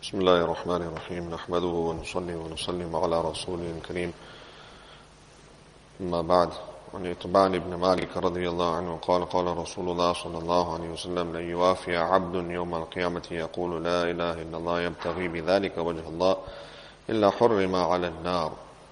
بسم الله الرحمن الرحيم نحمده ونصلي ونسلم على رسوله الكريم أما بعد عن إتبان بن مالك رضي الله عنه قال قال رسول الله صلى الله عليه وسلم لن يوافي عبد يوم القيامة يقول لا إله إلا الله يبتغي بذلك وجه الله إلا حرم على النار.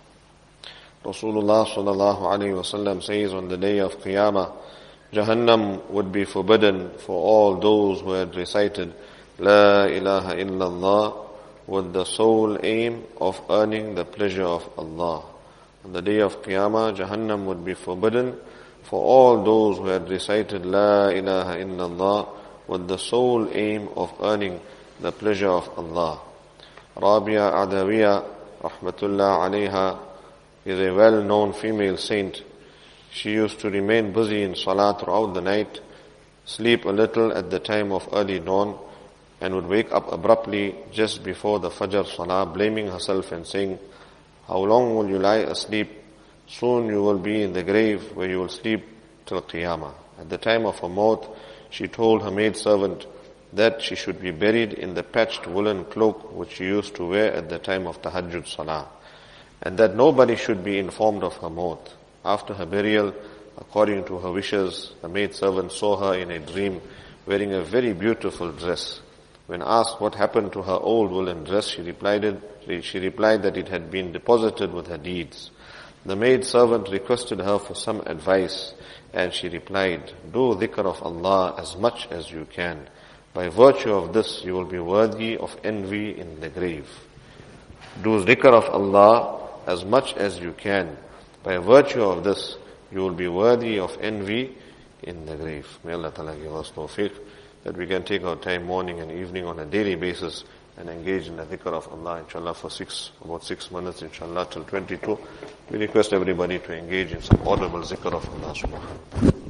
Rasulullah sallallahu alayhi wasallam says on the day of Qiyamah, Jahannam would be forbidden for all those who had recited La ilaha illallah with the sole aim of earning the pleasure of Allah. On the day of Qiyamah, Jahannam would be forbidden for all those who had recited La ilaha illallah with the sole aim of earning the pleasure of Allah. Rabia Adawiya rahmatullah alayha is a well-known female saint. She used to remain busy in salah throughout the night, sleep a little at the time of early dawn, and would wake up abruptly just before the Fajr salah, blaming herself and saying, how long will you lie asleep? Soon you will be in the grave where you will sleep till Qiyamah. At the time of her maut, she told her maidservant that she should be buried in the patched woolen cloak which she used to wear at the time of Tahajjud salah, and that nobody should be informed of her maut. After her burial, according to her wishes, the maidservant saw her in a dream wearing a very beautiful dress. When asked what happened to her old woolen dress, she replied that it had been deposited with her deeds. The maidservant requested her for some advice, and she replied, do dhikr of Allah as much as you can. By virtue of this, you will be worthy of envy in the grave. Do dhikr of Allah as much as you can. By virtue of this, you will be worthy of envy in the grave. May Allah Ta'ala give us tawfiq that we can take our time morning and evening on a daily basis and engage in the dhikr of Allah, inshallah, for about 6 minutes, inshallah, till 22. We request everybody to engage in some audible zikr of Allah subhanahu wa ta'ala.